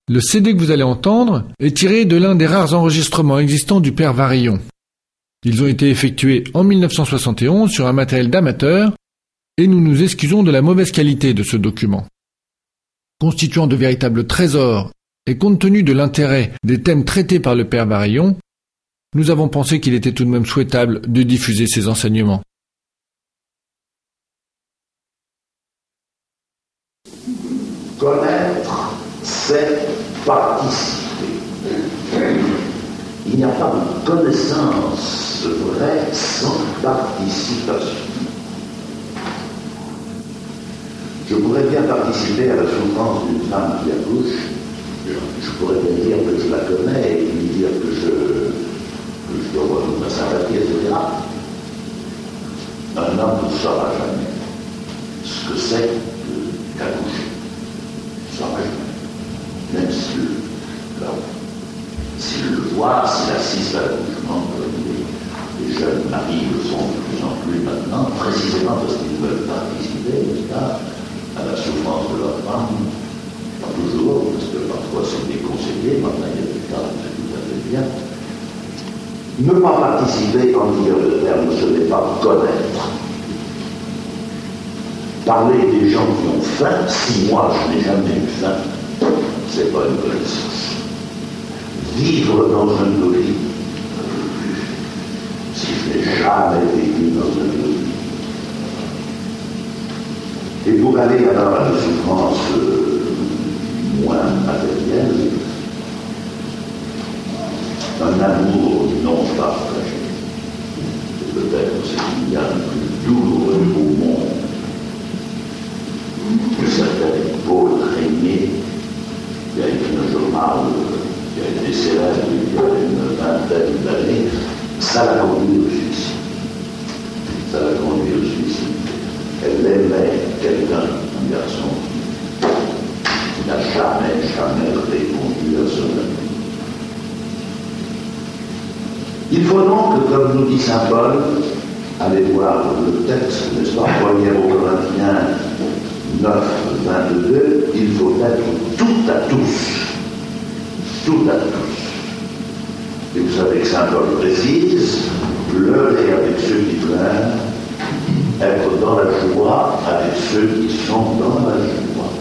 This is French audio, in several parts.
Le CD que vous allez entendre est tiré de l'un des rares enregistrements existants du père Varillon. Ils ont été effectués en 1971 sur un matériel d'amateur et nous nous excusons de la mauvaise qualité de ce document. Constituant de véritables trésors et compte tenu de l'intérêt des thèmes traités par le père Varillon, nous avons pensé qu'il était tout de même souhaitable de diffuser ces enseignements. Connaître, c'est participer. Il n'y a pas de connaissance vraie sans participation. Je pourrais bien participer à la souffrance d'une femme qui accouche. Je pourrais bien dire que je la connais et lui dire que je dois avoir toute ma sympathie, etc. Un homme ne saura jamais ce que c'est qu'accoucher. Il ne saura jamais. Même s'il le voit, s'il assiste à l'accouchement, comme les jeunes maris le sont de plus en plus maintenant, précisément parce qu'ils veulent participer, n'est-ce pas, à la souffrance de leur femme. Pas toujours, parce que parfois c'est déconseillé, maintenant il y a des cas où c'est tout à fait bien. Ne pas participer, en vigueur de terme, ce n'est pas connaître. Parler des gens qui ont faim, si moi je n'ai jamais eu faim, c'est pas une connaissance. Vivre dans un logis, si je n'ai jamais vécu dans un logis. Et pour aller alors à la souffrance moins matérielle, un amour non partagé. Peut-être ce qu'il y a le plus douloureux au monde. Que certaines épaules régnées, il y a une journal qui a été célèbre il y a une vingtaine d'années, ça l'a conduit au suicide. Ça l'a conduit au suicide. Elle aimait quelqu'un, un garçon, qui n'a jamais répondu à son amour. Il faut donc, comme nous dit saint Paul, aller voir le texte, n'est-ce pas, 1er Corinthiens 9, 22, il faut être tout à tous. Tout à tous. Et vous savez que saint Paul précise, pleurer avec ceux qui pleurent, être dans la joie avec ceux qui sont dans la joie.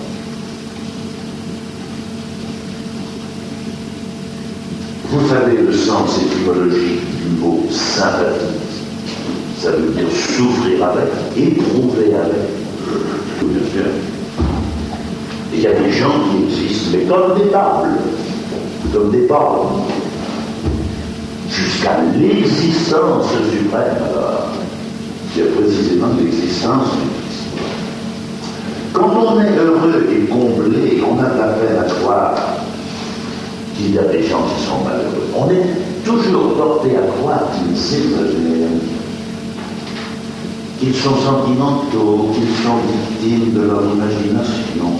Vous savez le sens étymologique du mot sympathie. Ça veut dire souffrir avec, éprouver avec. Tout bien sûr. Il y a des gens qui existent, mais comme des tables, comme des bornes, jusqu'à l'existence suprême, alors, qui est précisément l'existence du Christ. Quand on est heureux et comblé, on a de la peine à croire qu'il y a des gens qui sont malheureux. On est toujours porté à croire qu'ils s'exagèrent, qu'ils sont sentimentaux, qu'ils sont victimes de leur imagination.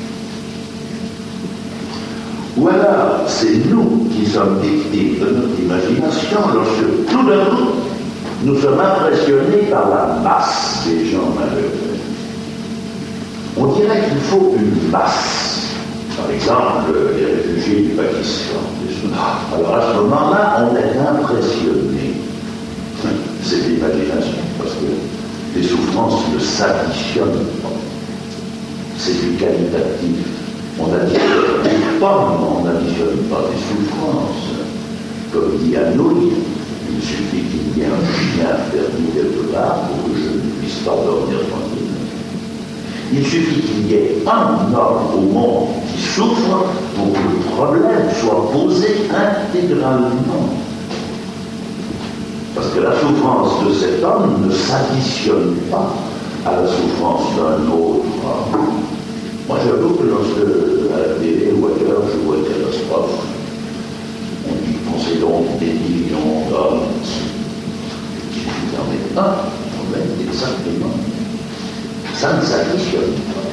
Ou alors, c'est nous qui sommes victimes de notre imagination lorsque tout d'un coup, nous sommes impressionnés par la masse des gens malheureux. On dirait qu'il faut une masse. Par exemple, les réfugiés du Pakistan. Alors à ce moment-là, on est impressionné. C'est l'imagination, parce que les souffrances ne s'additionnent pas. C'est du qualitatif. On additionne des pommes, on n'additionne pas des souffrances. Comme dit Anouilh, il suffit qu'il y ait un chien perdu quelque part pour que je ne puisse pas dormir tranquille. Il suffit qu'il y ait un homme au monde qui souffre pour que le problème soit posé intégralement. Parce que la souffrance de cet homme ne s'additionne pas à la souffrance d'un autre homme. Moi, j'avoue que lorsque, à la télé ou ailleurs, je vois des catastrophes, on dit qu'on sait donc des millions d'hommes. Il suffit d'en mettre un problème exactement. Ça ne s'additionne pas.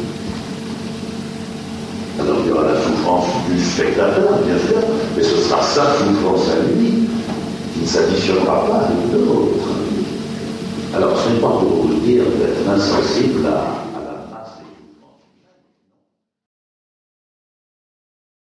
Alors il y aura la souffrance du spectateur, bien sûr, mais ce sera sa souffrance à lui, qui ne s'additionnera pas avec l'autre. Alors ce n'est pas pour vous dire d'être insensible à